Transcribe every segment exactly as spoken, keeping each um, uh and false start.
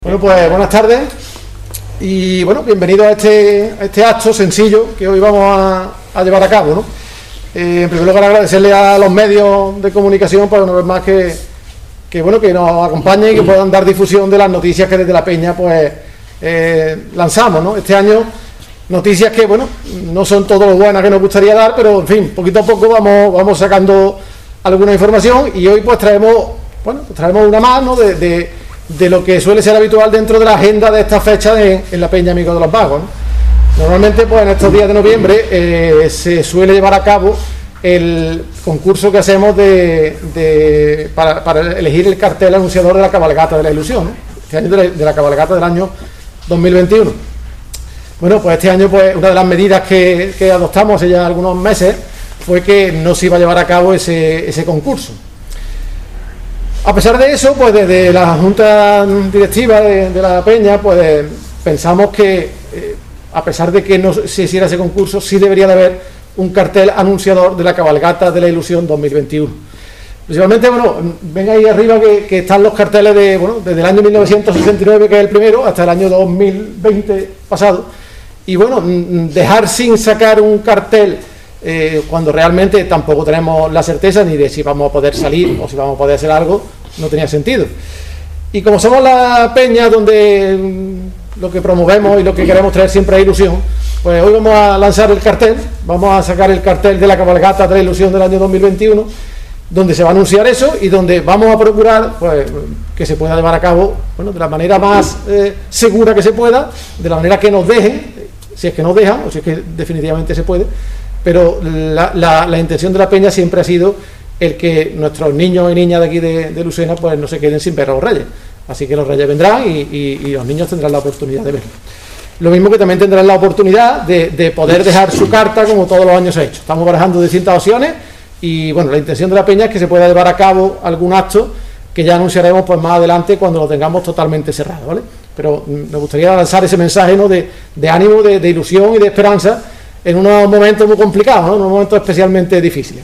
Bueno, pues buenas tardes y bueno, bienvenidos a este, a este acto sencillo que hoy vamos a, a llevar a cabo, ¿no? Eh, en primer lugar, agradecerle a los medios de comunicación por una vez más que, que, bueno, que nos acompañen y que puedan dar difusión de las noticias que desde La Peña pues eh, lanzamos, ¿no? Este año noticias que, bueno, no son todo lo buenas que nos gustaría dar, pero en fin, poquito a poco vamos, vamos sacando alguna información y hoy pues traemos, bueno, pues traemos una más, ¿no? de, de de lo que suele ser habitual dentro de la agenda de esta fecha de, en la Peña Amigos de los Vagos, ¿no? Normalmente, pues en estos días de noviembre eh, se suele llevar a cabo el concurso que hacemos de, de para, para elegir el cartel anunciador de la cabalgata de la ilusión, ¿no? Este año de la, de la cabalgata del año dos mil veintiuno. Bueno, pues este año pues una de las medidas que, que adoptamos hace ya algunos meses fue que no se iba a llevar a cabo ese, ese concurso. A pesar de eso, pues desde la Junta Directiva de, de la Peña, pues pensamos que, eh, a pesar de que no se hiciera ese concurso, sí debería de haber un cartel anunciador de la cabalgata de la ilusión dos mil veintiuno. Principalmente, bueno, ven ahí arriba que, que están los carteles de, bueno, desde el año mil novecientos sesenta y nueve, que es el primero, hasta el año dos mil veinte pasado. Y bueno, dejar sin sacar un cartel Eh, cuando realmente tampoco tenemos la certeza ni de si vamos a poder salir o si vamos a poder hacer algo, no tenía sentido. Y como somos la peña donde mm, lo que promovemos y lo que queremos traer siempre es ilusión, pues hoy vamos a lanzar el cartel, vamos a sacar el cartel de la cabalgata de la ilusión del año dos mil veintiuno, donde se va a anunciar eso y donde vamos a procurar pues que se pueda llevar a cabo, bueno, de la manera más eh, segura que se pueda, de la manera que nos dejen, si es que nos dejan o si es que definitivamente se puede. Pero la, la, la intención de la Peña siempre ha sido el que nuestros niños y niñas de aquí de, de Lucena pues no se queden sin ver a los reyes. Así que los reyes vendrán y, y, y los niños tendrán la oportunidad de verlo. Lo mismo que también tendrán la oportunidad de, de poder dejar su carta como todos los años se ha hecho. Estamos barajando distintas opciones y bueno, la intención de la Peña es que se pueda llevar a cabo algún acto que ya anunciaremos pues más adelante cuando lo tengamos totalmente cerrado, ¿vale? Pero me gustaría lanzar ese mensaje, ¿no? de, de ánimo, de, de ilusión y de esperanza en unos momentos muy complicados, ¿no? En unos momentos especialmente difíciles.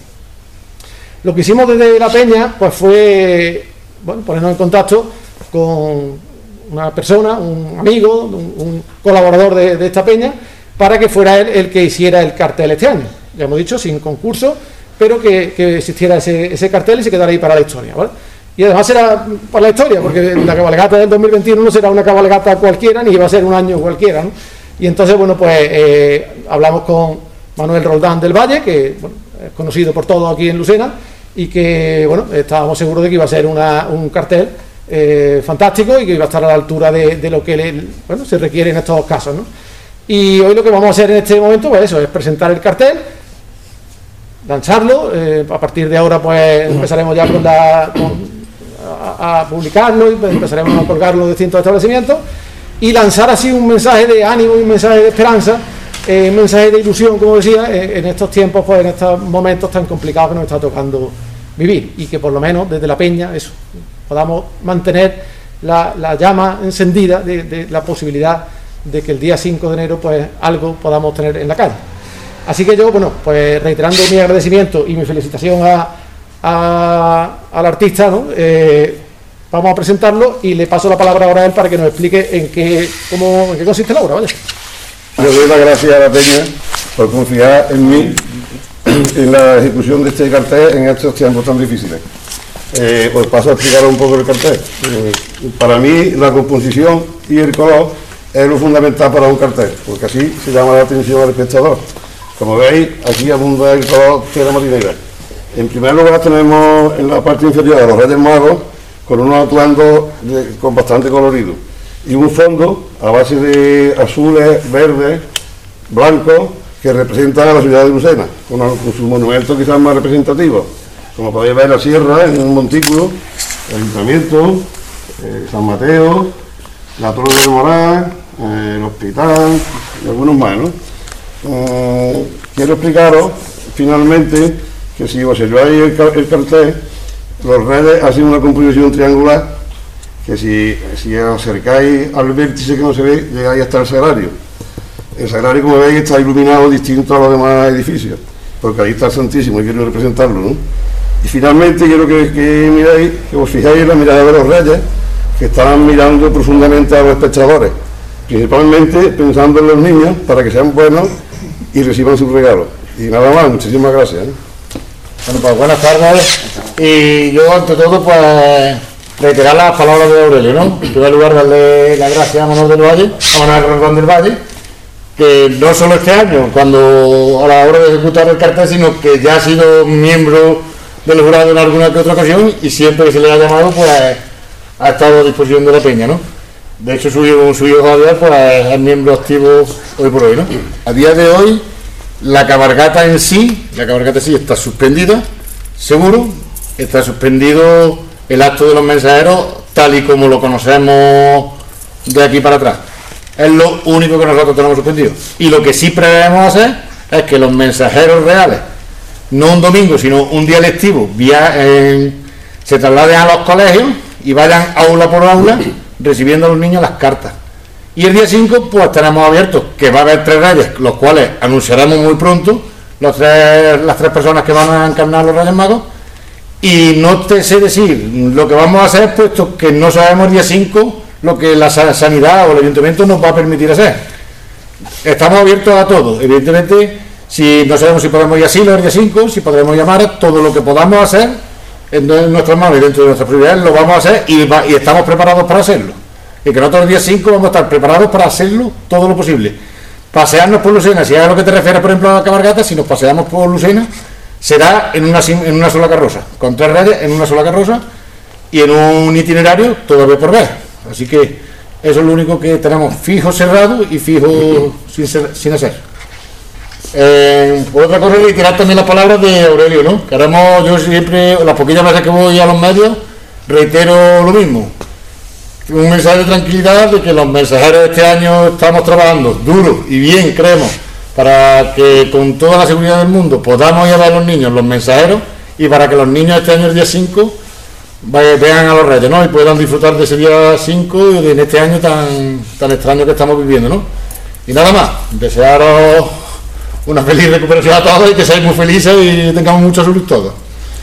Lo que hicimos desde la Peña pues fue, bueno, ponernos en contacto con una persona, un amigo, un, un colaborador de, de esta Peña, para que fuera él el que hiciera el cartel este año. Ya hemos dicho, sin concurso, pero que, que existiera ese, ese cartel y se quedara ahí para la historia, ¿vale? Y además será para la historia, porque la cabalgata del dos mil veintiuno no será una cabalgata cualquiera, ni va a ser un año cualquiera, ¿no? Y entonces, bueno, pues eh, hablamos con Manuel Roldán del Valle, que bueno, es conocido por todos aquí en Lucena, y que, bueno, estábamos seguros de que iba a ser una, un cartel eh, fantástico y que iba a estar a la altura de, de lo que le, bueno, se requiere en estos casos, ¿no? Y hoy lo que vamos a hacer en este momento, pues eso, es presentar el cartel, lanzarlo, eh, a partir de ahora, pues empezaremos ya con la, con, a, a publicarlo y empezaremos a colgarlo de distintos establecimientos. Y lanzar así un mensaje de ánimo y un mensaje de esperanza, eh, un mensaje de ilusión, como decía, eh, en estos tiempos, pues en estos momentos tan complicados que nos está tocando vivir, y que por lo menos desde la Peña eso podamos mantener la, la llama encendida de, de la posibilidad de que el día cinco de enero pues algo podamos tener en la calle. Así que yo, bueno, pues reiterando mi agradecimiento y mi felicitación a, a, al artista, ¿no? Eh, Vamos a presentarlo y le paso la palabra ahora a él para que nos explique en qué, cómo, en qué consiste la obra, ¿vale? Yo doy las gracias a la Peña por confiar en mí en la ejecución de este cartel en estos tiempos tan difíciles. Eh, os paso a explicar un poco el cartel. Eh, para mí la composición y el color es lo fundamental para un cartel, porque así se llama la atención al espectador. Como veis, aquí abunda el color tela marinera. En primer lugar tenemos en la parte inferior a los Reyes Magos, con unos atuendos de, con bastante colorido, y un fondo a base de azules, verdes, blancos, que representan a la ciudad de Lucena, con, con sus monumentos quizás más representativos, como podéis ver la sierra en un montículo, el ayuntamiento, eh, San Mateo, la Torre del Moral, eh, el hospital y algunos más, ¿no? Eh, quiero explicaros finalmente que si observáis el, el cartel, los Reyes hacen una composición triangular que si, si os acercáis al vértice que no se ve, llegáis hasta el sagrario. El sagrario, como veis, está iluminado distinto a los demás edificios, porque ahí está el Santísimo y quiero representarlo, ¿no? Y finalmente quiero que, que miráis, que os fijáis en la mirada de los Reyes, que están mirando profundamente a los espectadores, principalmente pensando en los niños para que sean buenos y reciban sus regalos. Y nada más, muchísimas gracias, ¿eh? Bueno, pues buenas tardes, y yo ante todo pues reiterar las palabras de Aurelio, ¿no? En primer lugar darle las gracias a Manuel del Valle, a Manuel Rondón del Valle, que no solo este año, cuando a la hora de ejecutar el cartel, sino que ya ha sido miembro del jurado en alguna que otra ocasión, y siempre que se le ha llamado pues ha estado a disposición de la peña, ¿no? De hecho su hijo, su hijo Javier pues es miembro activo hoy por hoy, ¿no? A día de hoy la cabalgata en sí, la cabalgata en sí está suspendida, seguro, está suspendido el acto de los mensajeros tal y como lo conocemos de aquí para atrás. Es lo único que nosotros tenemos suspendido. Y lo que sí prevemos hacer es que los mensajeros reales, no un domingo, sino un día lectivo, via, eh, se trasladen a los colegios y vayan aula por aula recibiendo a los niños las cartas. Y el día cinco pues tenemos abiertos, que va a haber tres reyes, los cuales anunciaremos muy pronto, los tres, las tres personas que van a encarnar los Reyes Magos. Y no te sé decir lo que vamos a hacer, puesto que no sabemos el día cinco lo que la sanidad o el ayuntamiento nos va a permitir hacer. Estamos abiertos a todo, evidentemente, si no sabemos si podemos ir asilo el día cinco, si podremos llamar, todo lo que podamos hacer en nuestras manos y dentro de nuestras prioridades lo vamos a hacer, y, va, y estamos preparados para hacerlo. Y que nosotros el día cinco vamos a estar preparados para hacerlo todo lo posible. Pasearnos por Lucena, si es a lo que te refieres, por ejemplo, a la cabalgata, si nos paseamos por Lucena, será en una, en una sola carroza, con tres reyes en una sola carroza y en un itinerario todavía por ver. Así que eso es lo único que tenemos fijo, cerrado y fijo sin, ser, sin hacer. Eh, por otra cosa, retirar también las palabras de Aurelio, ¿no? Que haremos, yo siempre, las poquitas veces que voy a los medios, reitero lo mismo. Un mensaje de tranquilidad de que los mensajeros de este año estamos trabajando duro y bien, creemos, para que con toda la seguridad del mundo podamos ir a ver a los niños, los mensajeros, y para que los niños este año, el día cinco, vean a los reyes, ¿no? Y puedan disfrutar de ese día cinco y de este año tan, tan extraño que estamos viviendo, ¿no? Y nada más, desearos una feliz recuperación a todos y que seáis muy felices y tengamos mucha salud todos.